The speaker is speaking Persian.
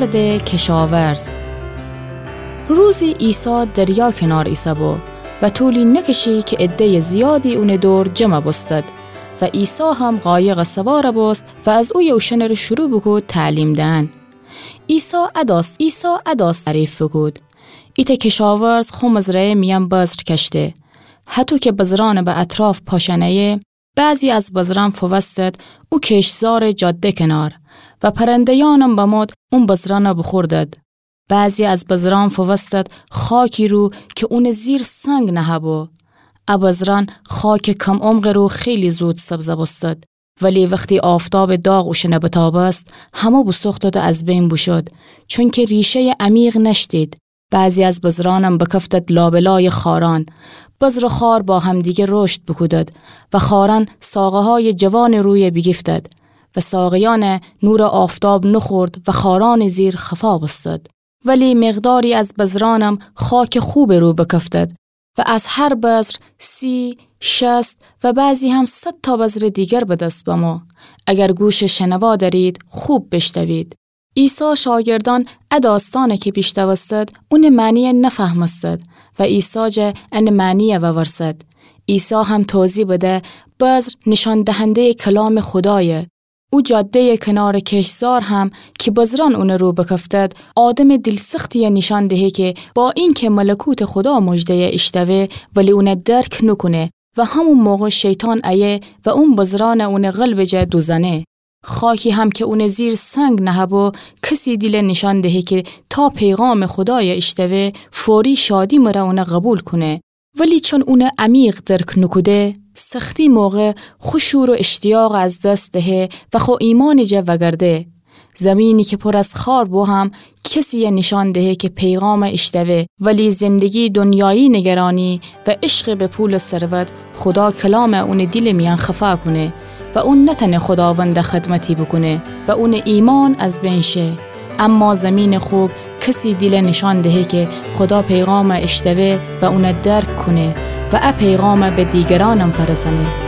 مرد کشاورز. روزی عیسی دریا کنار ایسا بود و طولی نکشی که عده زیادی اون دور جمع بستد و عیسی هم قایق سوار بست و از او یوشن رو شروع بگود تعلیم دهن. عیسی اداست تعریف بگود. ایت کشاورز خو مزرعه میان بذر کشته. حتی که بذران به اطراف پاشنه، بعضی از بذران فوستد او کشزار جاده کنار و پرندیانم بمود اون بذران بخوردد. بعضی از بذران فوستد خاکی رو که اون زیر سنگ نهبو. بذران خاک کم عمق رو خیلی زود سبزه بستد، ولی وقتی آفتاب داغ وشنه بتابست همه بسوختد و از بین بشد، چون که ریشه عمیق نشدید. بعضی از بذرانم بکفتد لابلای خاران. بذر خار با همدیگه رشد بکودد و خاران ساقه های جوان روی بگفتد و ساقیان نور آفتاب نخورد و خاران زیر خفا بستد. ولی مقداری از بذرانم خاک خوب رو بکفتد و از هر بذر 30، 60 و بعضی هم 100 تا بذر دیگر به دست بما. اگر گوش شنوا دارید خوب بشنوید. عیسی شاگردان داستانه که پیشتوستد اون معنی نفهمستد و عیسی جه ان معنی وورسد. عیسی هم توضیح بده بذر نشان دهنده کلام خدایه. او جاده کنار کشزار هم که بذران اون رو بکفتد آدم دلسختی نشان دهه که با این که ملکوت خدا مجده اشتوه ولی اون درک نکنه و همون موقع شیطان ایه و اون بذران اون قلب جه دوزنه. خاکی هم که اون زیر سنگ نهبو کسی دل نشان دهه که تا پیغام خدای اشتوه فوری شادی مره اون قبول کنه، ولی چون اون عمیق درک نکده سختی موقع خوشور و اشتیاق از دست دهه و خو ایمان جه وگرده. زمینی که پر از خار بو هم کسی نشان دهه که پیغام اشتوه، ولی زندگی دنیایی نگرانی و عشق به پول ثروت خدا کلام اون دل میان خفا کنه و اون نتنه خداوند خدمتی بکنه و اون ایمان از بین شه. اما زمین خوب کسی دل نشان دهه که خدا پیغام اشتوه و اون درک کنه و پیغام به دیگرانم فرسانه.